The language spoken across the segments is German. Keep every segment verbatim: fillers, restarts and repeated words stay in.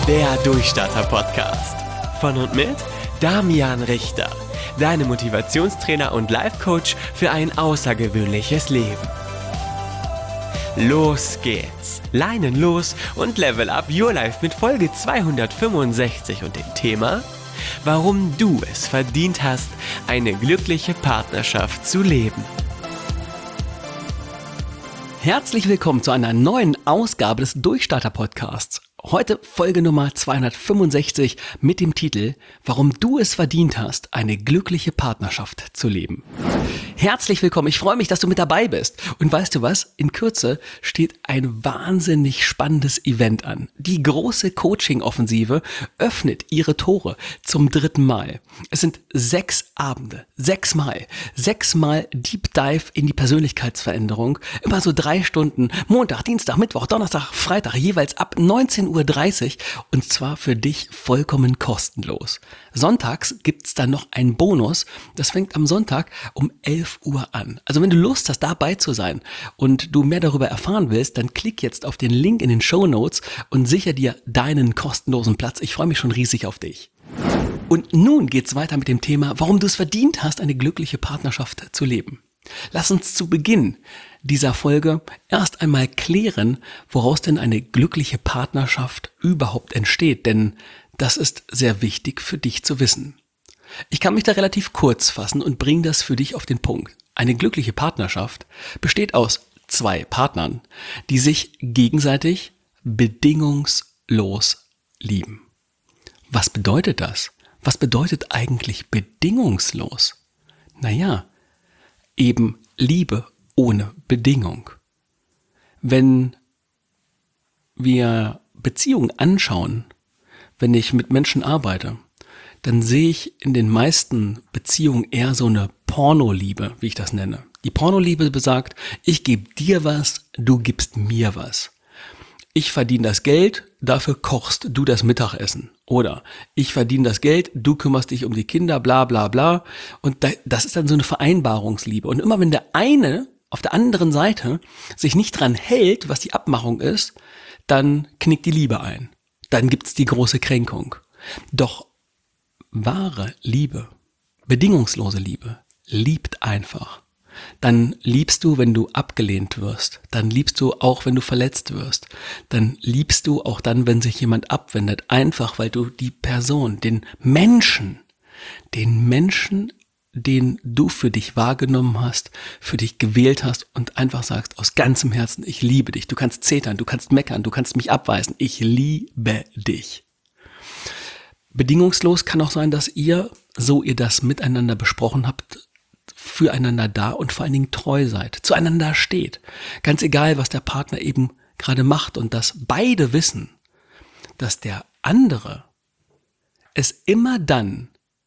Der Durchstarter-Podcast. Von und mit Damian Richter, deinem Motivationstrainer und Life-Coach für ein außergewöhnliches Leben. Los geht's! Leinen los und level up your life mit Folge zweihundertfünfundsechzig und dem Thema: Warum du es verdient hast, eine glückliche Partnerschaft zu leben. Herzlich willkommen zu einer neuen Ausgabe des Durchstarter-Podcasts. Heute Folge Nummer zweihundertfünfundsechzig mit dem Titel: Warum du es verdient hast, eine glückliche Partnerschaft zu leben. Herzlich willkommen, ich freue mich, dass du mit dabei bist. Und weißt du was? In Kürze steht ein wahnsinnig spannendes Event an. Die große Coaching-Offensive öffnet ihre Tore zum dritten Mal. Es sind sechs Abende, sechs Mal, sechs Mal Deep Dive in die Persönlichkeitsveränderung. Immer so drei Stunden, Montag, Dienstag, Mittwoch, Donnerstag, Freitag, jeweils ab neunzehn Uhr dreißig und zwar für dich vollkommen kostenlos. Sonntags gibt's dann noch einen Bonus, das fängt am Sonntag um elf Uhr an. Also wenn du Lust hast, dabei zu sein und du mehr darüber erfahren willst, dann klick jetzt auf den Link in den Shownotes und sicher dir deinen kostenlosen Platz. Ich freue mich schon riesig auf dich. Und nun geht's weiter mit dem Thema, warum du es verdient hast, eine glückliche Partnerschaft zu leben. Lass uns zu Beginn dieser Folge erst einmal klären, woraus denn eine glückliche Partnerschaft überhaupt entsteht, denn das ist sehr wichtig für dich zu wissen. Ich kann mich da relativ kurz fassen und bringe das für dich auf den Punkt. Eine glückliche Partnerschaft besteht aus zwei Partnern, die sich gegenseitig bedingungslos lieben. Was bedeutet das? Was bedeutet eigentlich bedingungslos? Naja, eben Liebe ohne Bedingung. Wenn wir Beziehungen anschauen, wenn ich mit Menschen arbeite, dann sehe ich in den meisten Beziehungen eher so eine Pornoliebe, wie ich das nenne. Die Pornoliebe besagt, ich gebe dir was, du gibst mir was. Ich verdiene das Geld, dafür kochst du das Mittagessen. Oder ich verdiene das Geld, du kümmerst dich um die Kinder, bla bla bla. Und das ist dann so eine Vereinbarungsliebe. Und immer wenn der eine auf der anderen Seite sich nicht dran hält, was die Abmachung ist, dann knickt die Liebe ein. Dann gibt's die große Kränkung. Doch wahre Liebe, bedingungslose Liebe, liebt einfach. Dann liebst du, wenn du abgelehnt wirst. Dann liebst du auch, wenn du verletzt wirst. Dann liebst du auch dann, wenn sich jemand abwendet. Einfach, weil du die Person, den Menschen, den Menschen, den du für dich wahrgenommen hast, für dich gewählt hast und einfach sagst aus ganzem Herzen, ich liebe dich. Du kannst zetern, du kannst meckern, du kannst mich abweisen. Ich liebe dich. Bedingungslos kann auch sein, dass ihr, so ihr das miteinander besprochen habt, füreinander da und vor allen Dingen treu seid, zueinander steht. Ganz egal, was der Partner eben gerade macht und dass beide wissen, dass der andere es immer dann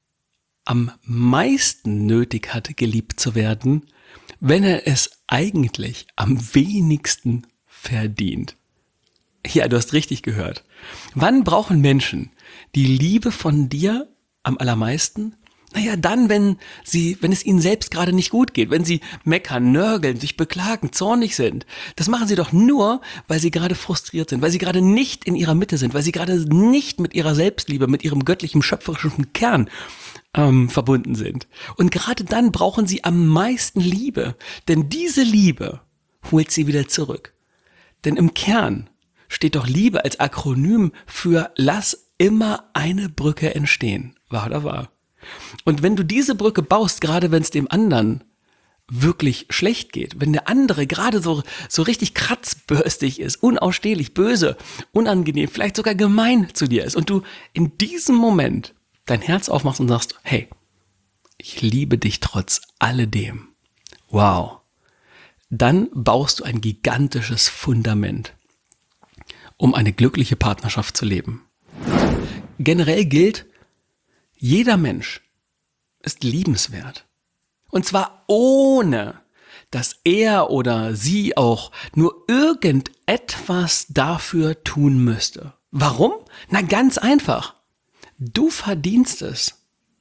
am meisten nötig hat, geliebt zu werden, wenn er es eigentlich am wenigsten verdient. Ja, du hast richtig gehört. Wann brauchen Menschen die Liebe von dir am allermeisten? Naja, dann, wenn sie, wenn es ihnen selbst gerade nicht gut geht, wenn sie meckern, nörgeln, sich beklagen, zornig sind. Das machen sie doch nur, weil sie gerade frustriert sind, weil sie gerade nicht in ihrer Mitte sind, weil sie gerade nicht mit ihrer Selbstliebe, mit ihrem göttlichen, schöpferischen Kern ähm, verbunden sind. Und gerade dann brauchen sie am meisten Liebe, denn diese Liebe holt sie wieder zurück. Denn im Kern steht doch Liebe als Akronym für lass immer eine Brücke entstehen. Wahr oder wahr? Und wenn du diese Brücke baust, gerade wenn es dem anderen wirklich schlecht geht, wenn der andere gerade so, so richtig kratzbürstig ist, unausstehlich, böse, unangenehm, vielleicht sogar gemein zu dir ist und du in diesem Moment dein Herz aufmachst und sagst, hey, ich liebe dich trotz alledem. Wow. Dann baust du ein gigantisches Fundament, um eine glückliche Partnerschaft zu leben. Generell gilt, jeder Mensch ist liebenswert. Und zwar ohne, dass er oder sie auch nur irgendetwas dafür tun müsste. Warum? Na ganz einfach. Du verdienst es,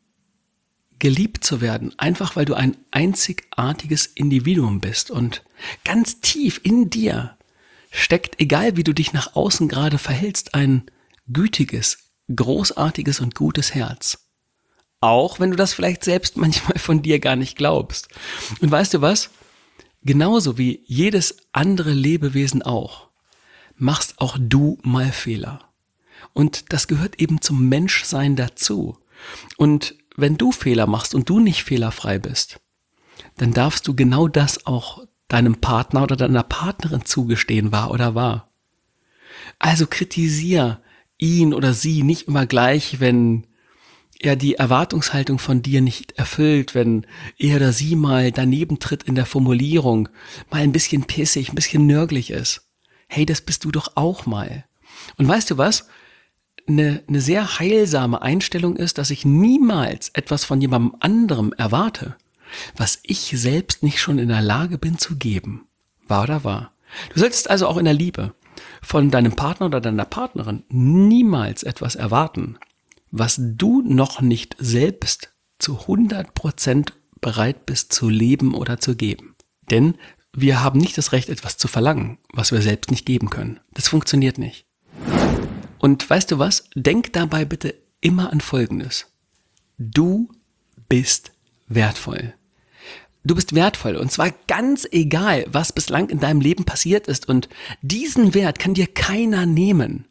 geliebt zu werden, einfach weil du ein einzigartiges Individuum bist. Und ganz tief in dir steckt, egal wie du dich nach außen gerade verhältst, ein gütiges, großartiges und gutes Herz. Auch wenn du das vielleicht selbst manchmal von dir gar nicht glaubst. Und weißt du was? Genauso wie jedes andere Lebewesen auch, machst auch du mal Fehler. Und das gehört eben zum Menschsein dazu. Und wenn du Fehler machst und du nicht fehlerfrei bist, dann darfst du genau das auch deinem Partner oder deiner Partnerin zugestehen, wahr oder wahr. Also kritisier ihn oder sie nicht immer gleich, wenn er die Erwartungshaltung von dir nicht erfüllt, wenn er oder sie mal daneben tritt in der Formulierung, mal ein bisschen pissig, ein bisschen nörglich ist. Hey, das bist du doch auch mal. Und weißt du was? Eine, eine sehr heilsame Einstellung ist, dass ich niemals etwas von jemandem anderem erwarte, was ich selbst nicht schon in der Lage bin zu geben. Wahr oder wahr? Du solltest also auch in der Liebe von deinem Partner oder deiner Partnerin niemals etwas erwarten, was du noch nicht selbst zu hundert Prozent bereit bist zu leben oder zu geben. Denn wir haben nicht das Recht, etwas zu verlangen, was wir selbst nicht geben können. Das funktioniert nicht. Und weißt du was? Denk dabei bitte immer an Folgendes. Du bist wertvoll. Du bist wertvoll und zwar ganz egal, was bislang in deinem Leben passiert ist, und diesen Wert kann dir keiner nehmen.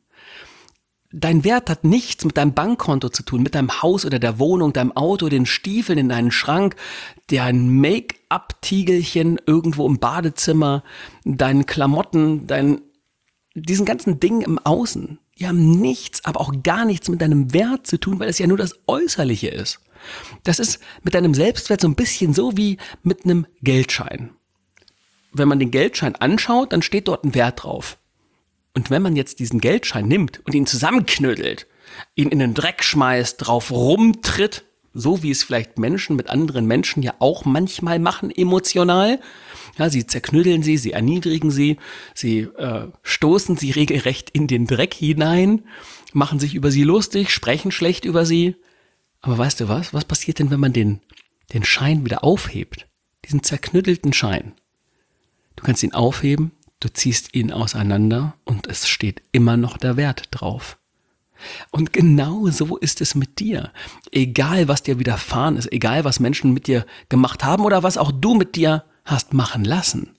Dein Wert hat nichts mit deinem Bankkonto zu tun, mit deinem Haus oder der Wohnung, deinem Auto, den Stiefeln in deinen Schrank, dein Make-up-Tiegelchen irgendwo im Badezimmer, deinen Klamotten, dein, diesen ganzen Dingen im Außen. Die haben nichts, aber auch gar nichts mit deinem Wert zu tun, weil es ja nur das Äußerliche ist. Das ist mit deinem Selbstwert so ein bisschen so wie mit einem Geldschein. Wenn man den Geldschein anschaut, dann steht dort ein Wert drauf. Und wenn man jetzt diesen Geldschein nimmt und ihn zusammenknödelt, ihn in den Dreck schmeißt, drauf rumtritt, so wie es vielleicht Menschen mit anderen Menschen ja auch manchmal machen, emotional, ja, sie zerknütteln sie, sie erniedrigen sie, sie äh, stoßen sie regelrecht in den Dreck hinein, machen sich über sie lustig, sprechen schlecht über sie. Aber weißt du was? Was passiert denn, wenn man den, den Schein wieder aufhebt? Diesen zerknüttelten Schein. Du kannst ihn aufheben, du ziehst ihn auseinander und es steht immer noch der Wert drauf. Und genau so ist es mit dir. Egal, was dir widerfahren ist, egal, was Menschen mit dir gemacht haben oder was auch du mit dir hast machen lassen.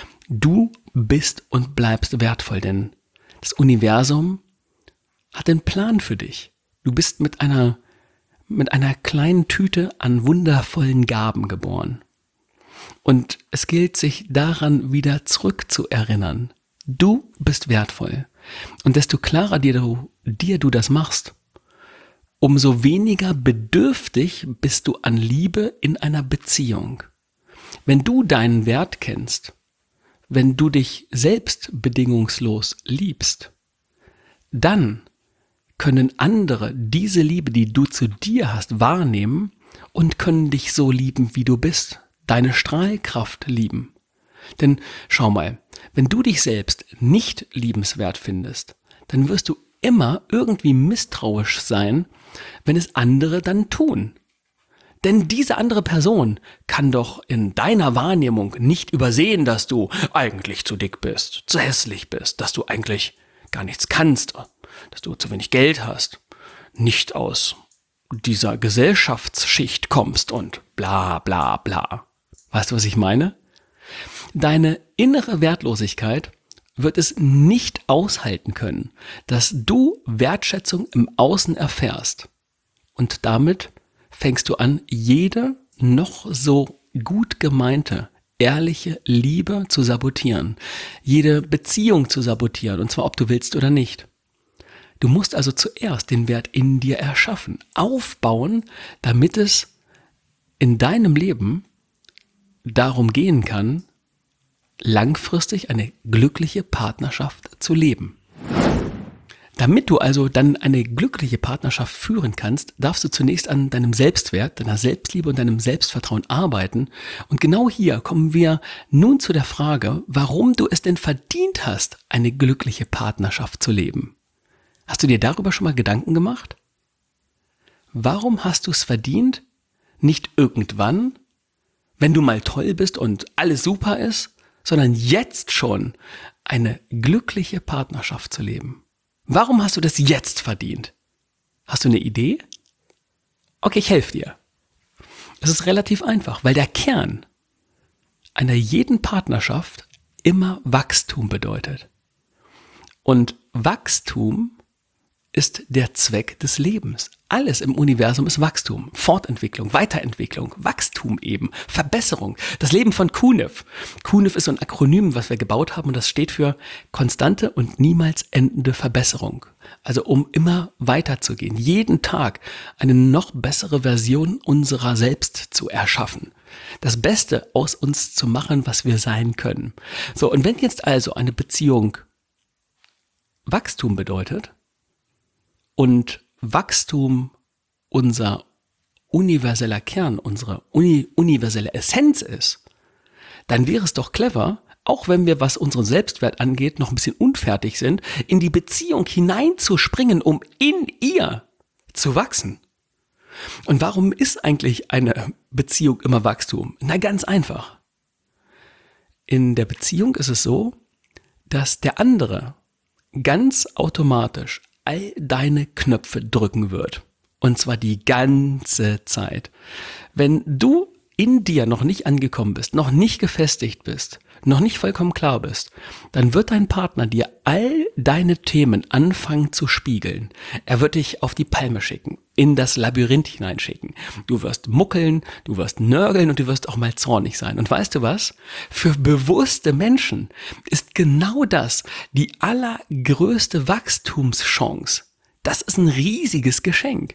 Du bist und bleibst wertvoll, denn das Universum hat einen Plan für dich. Du bist mit einer, mit einer kleinen Tüte an wundervollen Gaben geboren. Und es gilt, sich daran wieder zurückzuerinnern. Du bist wertvoll. Und desto klarer dir du, dir du das machst, umso weniger bedürftig bist du an Liebe in einer Beziehung. Wenn du deinen Wert kennst, wenn du dich selbst bedingungslos liebst, dann können andere diese Liebe, die du zu dir hast, wahrnehmen und können dich so lieben, wie du bist, deine Strahlkraft lieben. Denn schau mal, wenn du dich selbst nicht liebenswert findest, dann wirst du immer irgendwie misstrauisch sein, wenn es andere dann tun. Denn diese andere Person kann doch in deiner Wahrnehmung nicht übersehen, dass du eigentlich zu dick bist, zu hässlich bist, dass du eigentlich gar nichts kannst, dass du zu wenig Geld hast, nicht aus dieser Gesellschaftsschicht kommst und bla bla bla. Weißt du, was ich meine? Deine innere Wertlosigkeit wird es nicht aushalten können, dass du Wertschätzung im Außen erfährst. Und damit fängst du an, jede noch so gut gemeinte, ehrliche Liebe zu sabotieren, jede Beziehung zu sabotieren, und zwar ob du willst oder nicht. Du musst also zuerst den Wert in dir erschaffen, aufbauen, damit es in deinem Leben darum gehen kann, langfristig eine glückliche Partnerschaft zu leben. Damit du also dann eine glückliche Partnerschaft führen kannst, darfst du zunächst an deinem Selbstwert, deiner Selbstliebe und deinem Selbstvertrauen arbeiten. Und genau hier kommen wir nun zu der Frage, warum du es denn verdient hast, eine glückliche Partnerschaft zu leben. Hast du dir darüber schon mal Gedanken gemacht? Warum hast du es verdient, nicht irgendwann, wenn du mal toll bist und alles super ist, sondern jetzt schon eine glückliche Partnerschaft zu leben? Warum hast du das jetzt verdient? Hast du eine Idee? Okay, ich helfe dir. Es ist relativ einfach, weil der Kern einer jeden Partnerschaft immer Wachstum bedeutet. Und Wachstum ist der Zweck des Lebens. Alles im Universum ist Wachstum, Fortentwicklung, Weiterentwicklung, Wachstum eben, Verbesserung. Das Leben von Kunef. Kunef ist so ein Akronym, was wir gebaut haben, und das steht für konstante und niemals endende Verbesserung. Also um immer weiterzugehen, jeden Tag eine noch bessere Version unserer selbst zu erschaffen. Das Beste aus uns zu machen, was wir sein können. So, und wenn jetzt also eine Beziehung Wachstum bedeutet und Wachstum unser universeller Kern, unsere uni- universelle Essenz ist, dann wäre es doch clever, auch wenn wir, was unseren Selbstwert angeht, noch ein bisschen unfertig sind, in die Beziehung hineinzuspringen, um in ihr zu wachsen. Und warum ist eigentlich eine Beziehung immer Wachstum? Na, ganz einfach. In der Beziehung ist es so, dass der andere ganz automatisch all deine Knöpfe drücken wird. Und zwar die ganze Zeit. Wenn du in dir noch nicht angekommen bist, noch nicht gefestigt bist, noch nicht vollkommen klar bist, dann wird dein Partner dir all deine Themen anfangen zu spiegeln. Er wird dich auf die Palme schicken, in das Labyrinth hineinschicken. Du wirst muckeln, du wirst nörgeln und du wirst auch mal zornig sein. Und weißt du was? Für bewusste Menschen ist genau das die allergrößte Wachstumschance. Das ist ein riesiges Geschenk.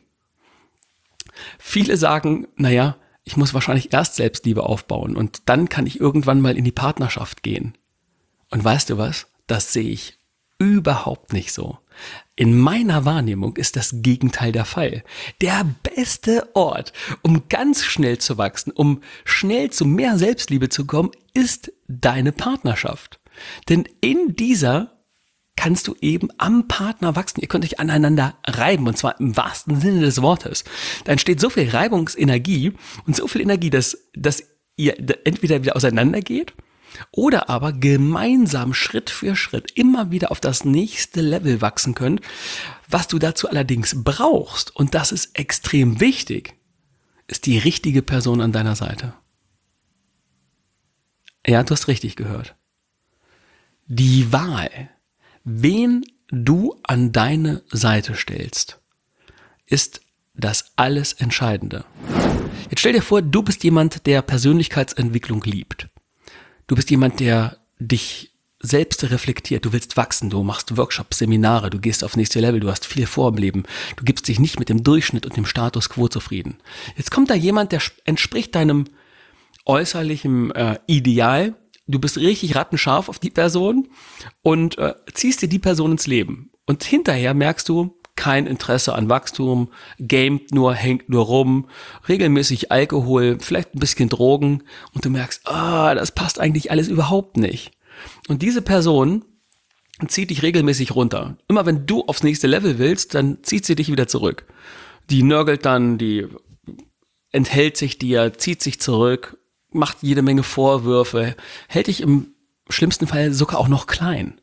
Viele sagen, naja, ich muss wahrscheinlich erst Selbstliebe aufbauen und dann kann ich irgendwann mal in die Partnerschaft gehen. Und weißt du was? Das sehe ich überhaupt nicht so. In meiner Wahrnehmung ist das Gegenteil der Fall. Der beste Ort, um ganz schnell zu wachsen, um schnell zu mehr Selbstliebe zu kommen, ist deine Partnerschaft. Denn in dieser kannst du eben am Partner wachsen. Ihr könnt euch aneinander reiben, und zwar im wahrsten Sinne des Wortes. Da entsteht so viel Reibungsenergie und so viel Energie, dass, dass ihr entweder wieder auseinandergeht oder aber gemeinsam Schritt für Schritt immer wieder auf das nächste Level wachsen könnt. Was du dazu allerdings brauchst, und das ist extrem wichtig, ist die richtige Person an deiner Seite. Ja, du hast richtig gehört. Die Wahl, wen du an deine Seite stellst, ist das alles Entscheidende. Jetzt stell dir vor, du bist jemand, der Persönlichkeitsentwicklung liebt. Du bist jemand, der dich selbst reflektiert. Du willst wachsen, du machst Workshops, Seminare, du gehst aufs nächste Level, du hast viel vor im Leben. Du gibst dich nicht mit dem Durchschnitt und dem Status quo zufrieden. Jetzt kommt da jemand, der entspricht deinem äußerlichen äh, Ideal. Du bist richtig rattenscharf auf die Person und äh, ziehst dir die Person ins Leben. Und hinterher merkst du, kein Interesse an Wachstum, gamet nur, hängt nur rum, regelmäßig Alkohol, vielleicht ein bisschen Drogen, und du merkst, ah, das passt eigentlich alles überhaupt nicht. Und diese Person zieht dich regelmäßig runter. Immer wenn du aufs nächste Level willst, dann zieht sie dich wieder zurück. Die nörgelt dann, die enthält sich dir, zieht sich zurück, macht jede Menge Vorwürfe, hält dich im schlimmsten Fall sogar auch noch klein.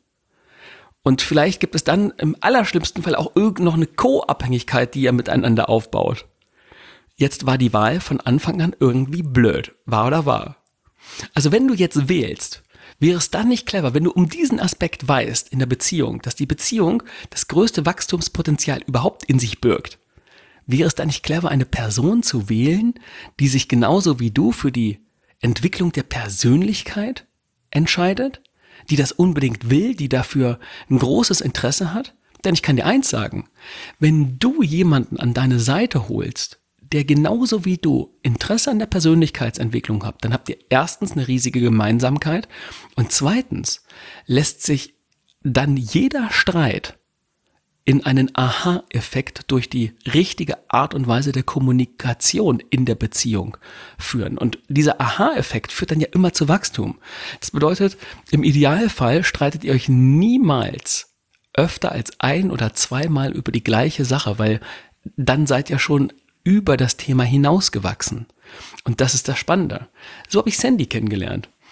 Und vielleicht gibt es dann im allerschlimmsten Fall auch irgend noch eine Co-Abhängigkeit, die ihr miteinander aufbaut. Jetzt war die Wahl von Anfang an irgendwie blöd. Wahr oder wahr? Also wenn du jetzt wählst, wäre es dann nicht clever, wenn du um diesen Aspekt weißt in der Beziehung, dass die Beziehung das größte Wachstumspotenzial überhaupt in sich birgt, wäre es dann nicht clever, eine Person zu wählen, die sich genauso wie du für die Entwicklung der Persönlichkeit entscheidet, die das unbedingt will, die dafür ein großes Interesse hat? Denn ich kann dir eins sagen, wenn du jemanden an deine Seite holst, der genauso wie du Interesse an der Persönlichkeitsentwicklung hat, dann habt ihr erstens eine riesige Gemeinsamkeit und zweitens lässt sich dann jeder Streit in einen Aha-Effekt durch die richtige Art und Weise der Kommunikation in der Beziehung führen. Und dieser Aha-Effekt führt dann ja immer zu Wachstum. Das bedeutet, im Idealfall streitet ihr euch niemals öfter als ein- oder zweimal über die gleiche Sache, weil dann seid ihr schon über das Thema hinausgewachsen. Und das ist das Spannende. So habe ich Sandy kennengelernt.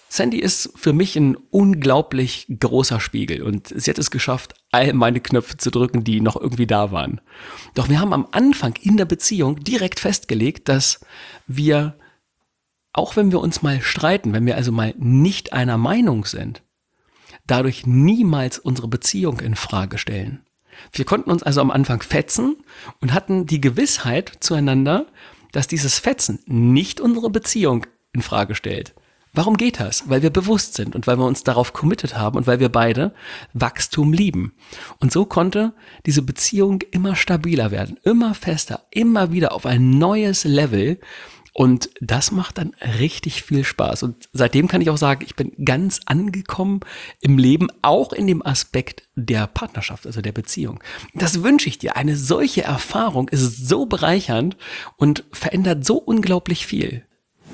Sandy ist für mich ein unglaublich großer Spiegel und sie hat es geschafft, all meine Knöpfe zu drücken, die noch irgendwie da waren. Doch wir haben am Anfang in der Beziehung direkt festgelegt, dass wir, auch wenn wir uns mal streiten, wenn wir also mal nicht einer Meinung sind, dadurch niemals unsere Beziehung in Frage stellen. Wir konnten uns also am Anfang fetzen und hatten die Gewissheit zueinander, dass dieses Fetzen nicht unsere Beziehung in Frage stellt. Warum geht das? Weil wir bewusst sind und weil wir uns darauf committed haben und weil wir beide Wachstum lieben. Und so konnte diese Beziehung immer stabiler werden, immer fester, immer wieder auf ein neues Level. Und das macht dann richtig viel Spaß. Und seitdem kann ich auch sagen, ich bin ganz angekommen im Leben, auch in dem Aspekt der Partnerschaft, also der Beziehung. Das wünsche ich dir. Eine solche Erfahrung ist so bereichernd und verändert so unglaublich viel.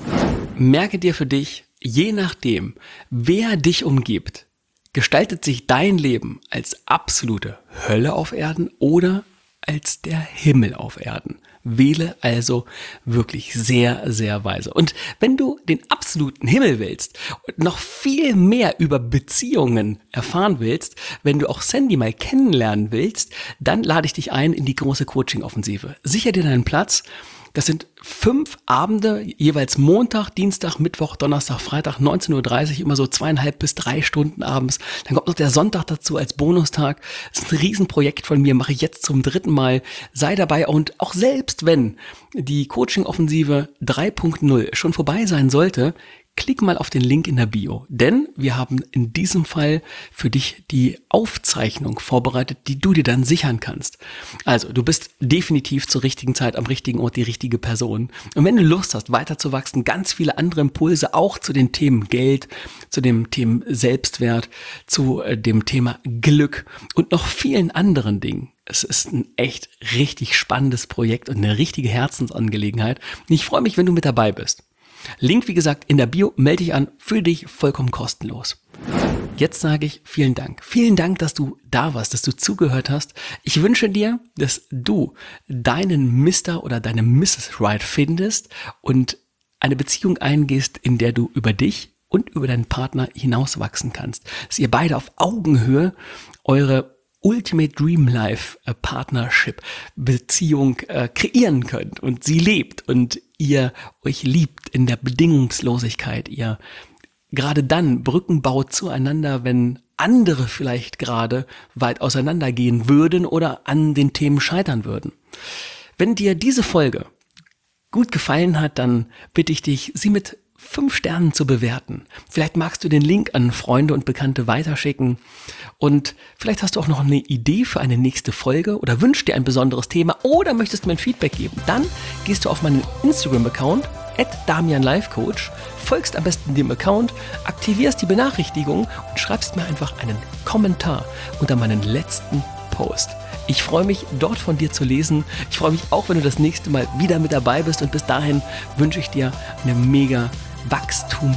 Merke dir für dich, je nachdem, wer dich umgibt, gestaltet sich dein Leben als absolute Hölle auf Erden oder als der Himmel auf Erden. Wähle also wirklich sehr, sehr weise. Und wenn du den absoluten Himmel willst und noch viel mehr über Beziehungen erfahren willst, wenn du auch Sandy mal kennenlernen willst, dann lade ich dich ein in die große Coaching-Offensive. Sicher dir deinen Platz. Das sind fünf Abende, jeweils Montag, Dienstag, Mittwoch, Donnerstag, Freitag, neunzehn Uhr dreißig, immer so zweieinhalb bis drei Stunden abends. Dann kommt noch der Sonntag dazu als Bonustag. Das ist ein Riesenprojekt von mir, mache ich jetzt zum dritten Mal. Sei dabei und auch selbst wenn die Coaching-Offensive drei Punkt null schon vorbei sein sollte, klick mal auf den Link in der Bio, denn wir haben in diesem Fall für dich die Aufzeichnung vorbereitet, die du dir dann sichern kannst. Also, du bist definitiv zur richtigen Zeit am richtigen Ort die richtige Person. Und wenn du Lust hast, weiterzuwachsen, ganz viele andere Impulse auch zu den Themen Geld, zu dem Thema Selbstwert, zu äh, dem Thema Glück und noch vielen anderen Dingen. Es ist ein echt richtig spannendes Projekt und eine richtige Herzensangelegenheit. Und ich freue mich, wenn du mit dabei bist. Link, wie gesagt, in der Bio, melde dich an, für dich vollkommen kostenlos. Jetzt sage ich vielen Dank. Vielen Dank, dass du da warst, dass du zugehört hast. Ich wünsche dir, dass du deinen Mister oder deine Misses Right findest und eine Beziehung eingehst, in der du über dich und über deinen Partner hinauswachsen kannst. Dass ihr beide auf Augenhöhe eure Ultimate Dream Life äh, Partnership Beziehung äh, kreieren könnt und sie lebt und ihr euch liebt in der Bedingungslosigkeit, ihr gerade dann Brücken baut zueinander, wenn andere vielleicht gerade weit auseinandergehen würden oder an den Themen scheitern würden. Wenn dir diese Folge gut gefallen hat, dann bitte ich dich, sie mit fünf Sternen zu bewerten. Vielleicht magst du den Link an Freunde und Bekannte weiterschicken und vielleicht hast du auch noch eine Idee für eine nächste Folge oder wünschst dir ein besonderes Thema oder möchtest mir ein Feedback geben. Dann gehst du auf meinen Instagram-Account at Damian Life Coach, folgst am besten dem Account, aktivierst die Benachrichtigung und schreibst mir einfach einen Kommentar unter meinen letzten Post. Ich freue mich, dort von dir zu lesen. Ich freue mich auch, wenn du das nächste Mal wieder mit dabei bist und bis dahin wünsche ich dir eine mega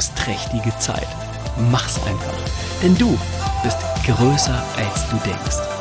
wachstumsträchtige Zeit. Mach's einfach, denn du bist größer als du denkst.